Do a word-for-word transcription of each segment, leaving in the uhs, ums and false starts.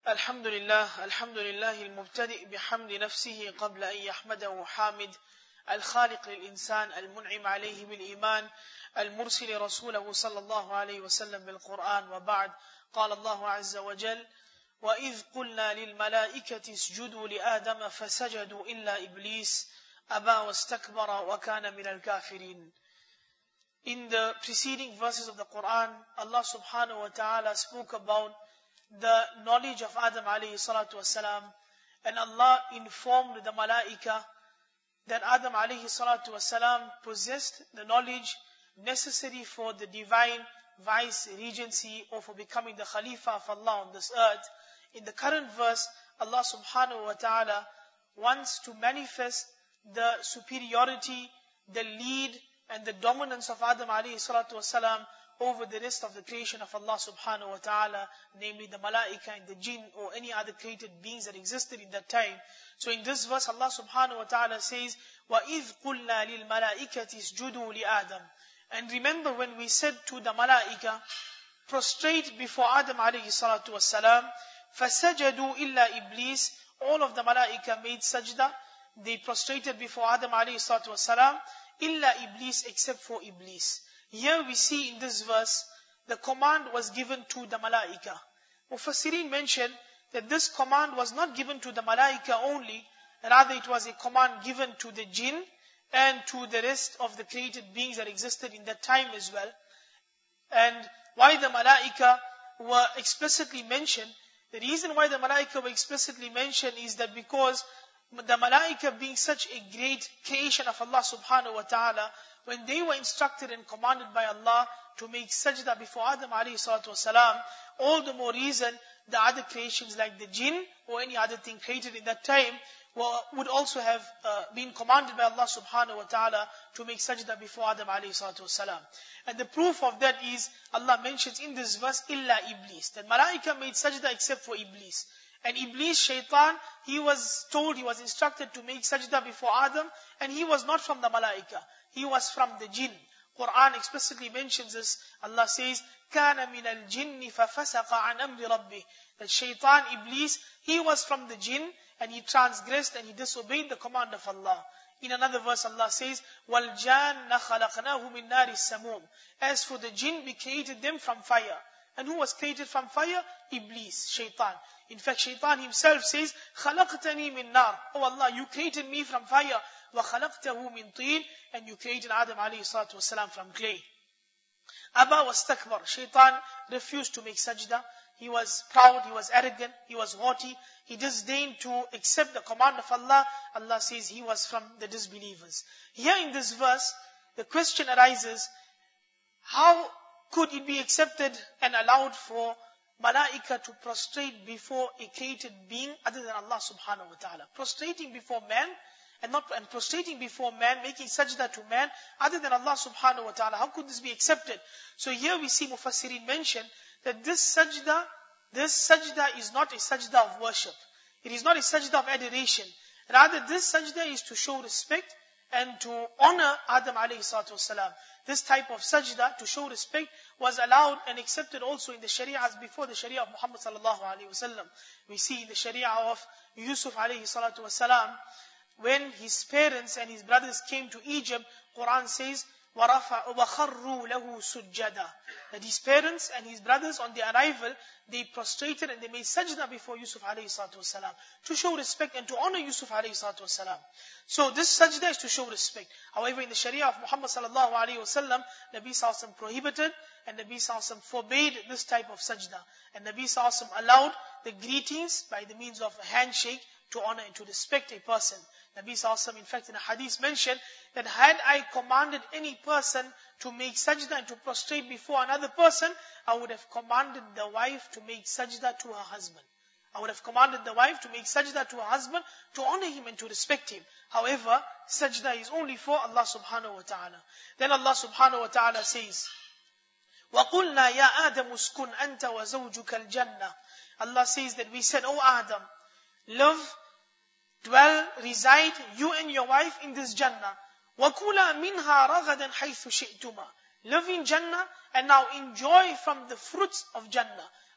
الحمد لله الحمد لله المبتدئ بحمد نفسه قبل أن يحمده حامد الخالق للإنسان المنعم عليه بالإيمان المرسل رسوله صلى الله عليه وسلم بالقرآن وبعد قال الله عز وجل وإذ قلنا للملائكة اسجدوا لآدم فسجدوا إلا إبليس أبى واستكبر وكان من الكافرين. In the preceding verses of the Quran, Allah subhanahu wa ta'ala spoke about the knowledge of Adam alayhi salatu wasalam, and Allah informed the malaika that Adam alayhi salatu wasalam possessed the knowledge necessary for the divine vice regency or for becoming the Khalifa of Allah on this earth. In the current verse, Allah subhanahu wa ta'ala wants to manifest the superiority, the lead and the dominance of Adam alayhi salatu wasalam over the rest of the creation of Allah subhanahu wa ta'ala, namely the malaika and the jinn or any other created beings that existed in that time. So in this verse Allah subhanahu wa ta'ala says, وَإِذْ قُلْنَا لِلْمَلَائِكَةِ اسْجُدُوا لِآدَمَ. And remember when we said to the malaika, prostrate before Adam alayhi salatu wasalam, فَسَجَدُوا إِلَّا إِبْلِيسِ. All of the malaika made sajda, they prostrated before Adam alayhi salatu wasalam, illa Iblis, except for Iblis. Here we see in this verse, the command was given to the malaika. Mufassirin mentioned that this command was not given to the malaika only, rather it was a command given to the jinn and to the rest of the created beings that existed in that time as well. And why the malaika were explicitly mentioned, the reason why the malaika were explicitly mentioned is that because the malaika being such a great creation of Allah subhanahu wa ta'ala, when they were instructed and commanded by Allah to make sajda before Adam alayhi salatu wasalam, all the more reason the other creations like the jinn or any other thing created in that time were, would also have uh, been commanded by Allah subhanahu wa ta'ala to make sajda before Adam alayhi salatu wasalam. And the proof of that is Allah mentions in this verse, illa Iblis, that malaika made sajda except for Iblis. And Iblis, shaitan, he was told, he was instructed to make sajda before Adam, and he was not from the malaika. He was from the jinn. Quran explicitly mentions this. Allah says, كَانَ مِنَ الْجِنِّ فَفَسَقَ عَنْ أَمْرِ رَبِّهِ. That shaitan, Iblis, he was from the jinn, and he transgressed and he disobeyed the command of Allah. In another verse, Allah says, وَالْجَانَّ خَلَقْنَاهُ مِنْ نَارِ السَّمُومِ. As for the jinn, we created them from fire. And who was created from fire? Iblis, shaitan. In fact, shaitan himself says, خَلَقْتَنِي مِنْ نَارِ. Oh Allah, you created me from fire. وَخَلَقْتَهُ مِنْ طِينٍ. And you created Adam alayhi salatu wasalam from clay. Aba wastakbar. Shaitan refused to make sajda. He was proud, he was arrogant, he was haughty. He disdained to accept the command of Allah. Allah says he was from the disbelievers. Here in this verse, the question arises, how could it be accepted and allowed for malaika to prostrate before a created being other than Allah subhanahu wa ta'ala? Prostrating before man and not and prostrating before man, making sajda to man other than Allah subhanahu wa ta'ala. How could this be accepted? So here we see Mufassirin mention that this sajda, this sajda is not a sajda of worship. It is not a sajda of adoration. Rather, this sajda is to show respect and to honor Adam alayhi salatu wasalam. This type of sajda, to show respect, was allowed and accepted also in the sharia as before the sharia of Muhammad sallallahu alayhi wasallam. We see in the sharia of Yusuf alayhi salatu wasalam, when his parents and his brothers came to Egypt, Quran says, وَخَرُّوا لَهُ سُجَّدًا. That his parents and his brothers on their arrival, they prostrated and they made sajda before Yusuf alayhi salatu wasalam, to show respect and to honor Yusuf alayhi salatu wasalam. So this sajda is to show respect. However, in the sharia of Muhammad sallallahu alayhi wasallam, Nabi sallallahu alayhi wasallam prohibited and Nabi sallallahu alayhi wasallam forbade this type of sajda. And Nabi sallallahu alayhi wasallam allowed the greetings by the means of a handshake to honor and to respect a person. Nabi sallallahu alayhi wasallam, in fact, in a hadith mentioned that had I commanded any person to make sajda and to prostrate before another person, I would have commanded the wife to make sajda to her husband. I would have commanded the wife to make sajda to her husband, to honor him and to respect him. However, sajda is only for Allah subhanahu wa ta'ala. Then Allah subhanahu wa ta'ala says, وَقُلْنَا يَا آدَمُ اسْكُنْ أَنْتَ وَزَوْجُكَ الْجَنَّةِ. Allah says that we said, O Adam, live, dwell, reside, you and your wife in this Jannah. وَكُلَا مِنْهَا رَغَدًا حَيْثُ شِئْتُمَا. Live in Jannah and now enjoy from the fruits of Jannah.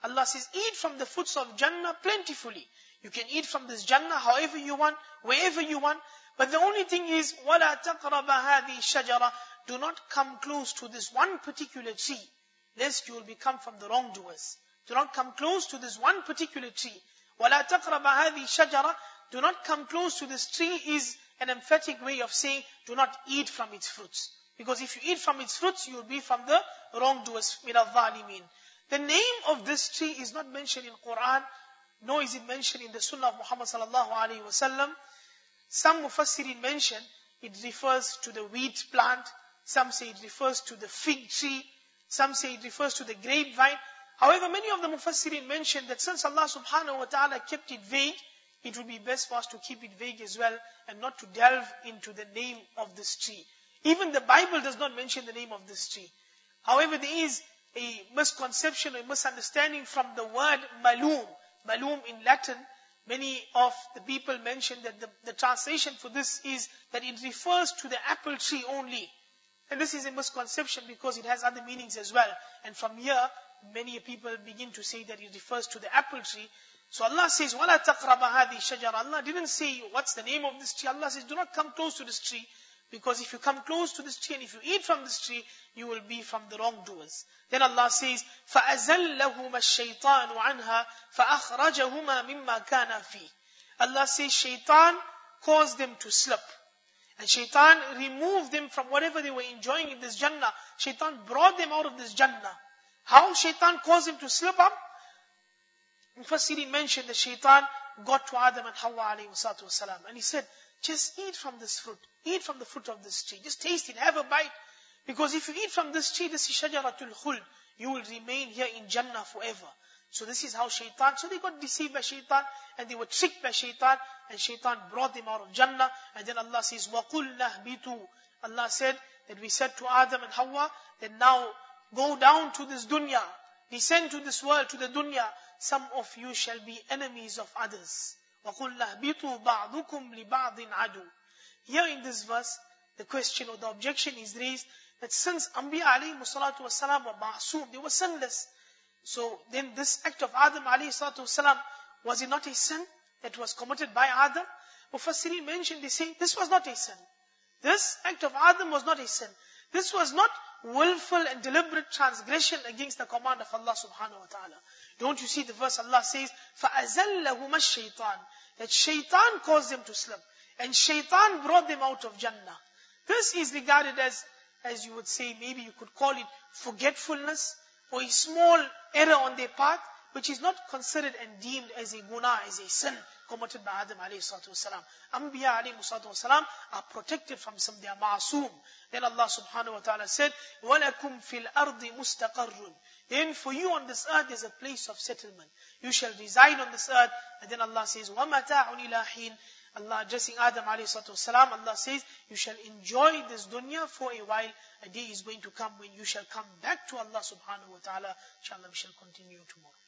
Allah says, eat from the fruits of Jannah plentifully. You can eat from this Jannah however you want, wherever you want. But the only thing is, وَلَا تَقْرَبَ هَذِهِ الشَّجَرَةِ Do not come close to this one particular tree, lest you will become from the wrongdoers. Do not come close to this one particular tree. وَلَا تَقْرَبَ هَذِهِ الشَّجَرَةِ Do not come close to this tree is an emphatic way of saying, do not eat from its fruits. Because if you eat from its fruits, you will be from the wrongdoers, مِنَ الظَّالِمِينَ. The name of this tree is not mentioned in Quran, nor is it mentioned in the Sunnah of Muhammad sallallahu alaihi wasallam. Some Mufassirin mention it refers to the wheat plant. Some say it refers to the fig tree. Some say it refers to the grapevine. However, many of the Mufassirin mention that since Allah subhanahu wa ta'ala kept it vague, it would be best for us to keep it vague as well and not to delve into the name of this tree. Even the Bible does not mention the name of this tree. However, there is a misconception or a misunderstanding from the word malum. Malum in Latin, many of the people mention that the, the translation for this is that it refers to the apple tree only. And this is a misconception because it has other meanings as well. And from here, many people begin to say that it refers to the apple tree. So Allah says, وَلَا تَقْرَبَ هَذِهِ الشَّجَرَةِ Allah didn't say, what's the name of this tree? Allah says, do not come close to this tree. Because if you come close to this tree and if you eat from this tree, you will be from the wrongdoers. Then Allah says, فَأَزَلَّهُمَا الشَّيْطَانُ عَنْهَا فَأَخْرَجَهُمَا مِمَّا كَانَ فِيهِ Allah says, Shaitan caused them to slip. And Shaitan removed them from whatever they were enjoying in this Jannah. Shaitan brought them out of this Jannah. How Shaitan caused them to slip up? Mufassirin mentioned that Shaitan got to Adam and Hawa alayhi salatu wasalam, and he said, just eat from this fruit. Eat from the fruit of this tree. Just taste it. Have a bite. Because if you eat from this tree, this is shajaratul khuld. You will remain here in Jannah forever. So this is how Shaitan, so they got deceived by Shaitan and they were tricked by Shaitan and Shaitan brought them out of Jannah. And then Allah says, وَقُلْ نَهْبِتُوا Allah said that we said to Adam and Hawa that now go down to this dunya. Descend to this world, to the dunya. Some of you shall be enemies of others. وَقُلْ نَهْبِتُوا بَعْضُكُمْ لِبَعْضٍ عَدُوٍ Here in this verse, the question or the objection is raised that since Anbiya alayhi salatu wasalam were ma'soom, they were sinless. So then this act of Adam alayhi salatu wasalam, was it not a sin that was committed by Adam? Mufassirin mentioned, they say, this was not a sin. This act of Adam was not a sin. This was not willful and deliberate transgression against the command of Allah subhanahu wa ta'ala. Don't you see the verse Allah says, فَأَزَلَّهُمَا الشَّيْطَانِ That Shaitan caused them to slip. And Shaitan brought them out of Jannah. This is regarded as, as you would say, maybe you could call it forgetfulness or a small error on their part, which is not considered and deemed as a guna, as a sin committed by Adam alayhi salatu wasalam. Anbiya alayhi salatu wasalam are protected from some, they are ma'soom. Then Allah subhanahu wa ta'ala said, وَلَكُمْ فِي الْأَرْضِ مُسْتَقَرٌّ Then for you on this earth is a place of settlement. You shall reside on this earth. And then Allah says, وَمَتَاعٌ إِلَىٰ حِينٍ Allah addressing Adam alayhi salatu wasalam, Allah says, you shall enjoy this dunya for a while. A day is going to come when you shall come back to Allah subhanahu wa ta'ala. Inshallah we shall continue tomorrow.